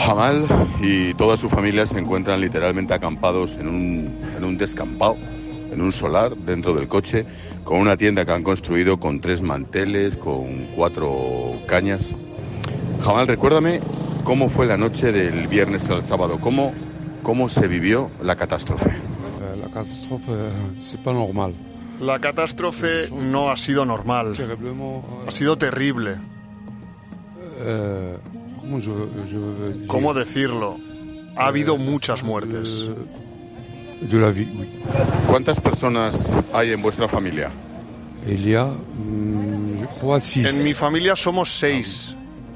Jamal y toda su familia se encuentran literalmente acampados en un descampado, en un solar, dentro del coche, con una tienda que han construido con 3 manteles, con 4 cañas. Jamal, recuérdame cómo fue la noche del viernes al sábado, cómo se vivió la catástrofe. La catástrofe c'est pas normal. La catástrofe no ha sido normal, ha sido terrible. ¿Cómo decirlo? Ha habido muchas muertes. De la vie, oui. ¿Cuántas personas hay en vuestra familia? Il y a, je crois, 6. En mi familia somos 6.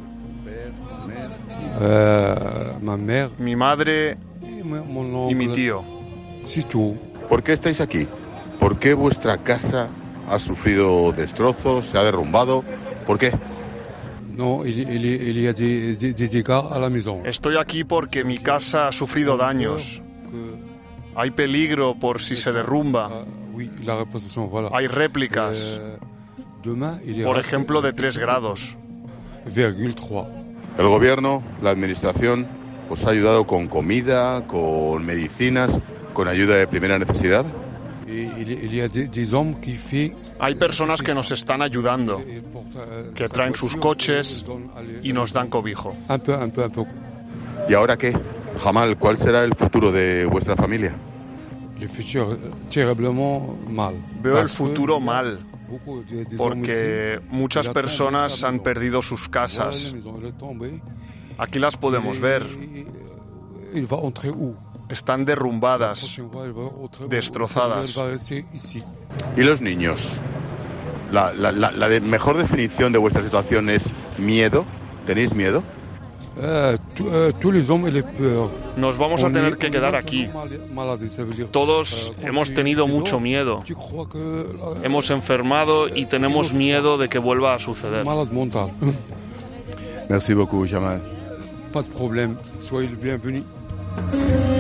Ma mère, Mi madre mon oncle, y mi tío. c'est tout. ¿Por qué estáis aquí? ¿Por qué vuestra casa ha sufrido destrozos, se ha derrumbado? ¿Por qué? Non, il y a des dégâts à la maison. Estoy aquí porque mi casa ha sufrido daños. Hay peligro por si se derrumba. Oui, la reposition, voilà. Hay réplicas, Demain, il y por aura ejemplo, de 3 grados. 0,3. El gobierno, la administración, os ha ayudado con comida, con medicinas, con ayuda de primera necesidad. Il y a des hommes qui font. Hay personas que nos están ayudando, que traen sus coches y nos dan cobijo. Un peu. ¿Y ahora qué? Jamal, ¿cuál será el futuro de vuestra familia? Le futur terriblement mal. Veo el futuro mal, porque muchas personas han perdido sus casas. Aquí las podemos ver. Il va entrer où? Están derrumbadas, destrozadas. ¿Y los niños? La mejor definición de vuestra situación es miedo. ¿Tenéis miedo? Tous les hommes et les peurs. Nos vamos a tener que quedar aquí. Todos hemos tenido mucho miedo. Hemos enfermado y tenemos miedo de que vuelva a suceder. Malade mental. Merci beaucoup, Jamal. Pas de problème. Soyez le bienvenu.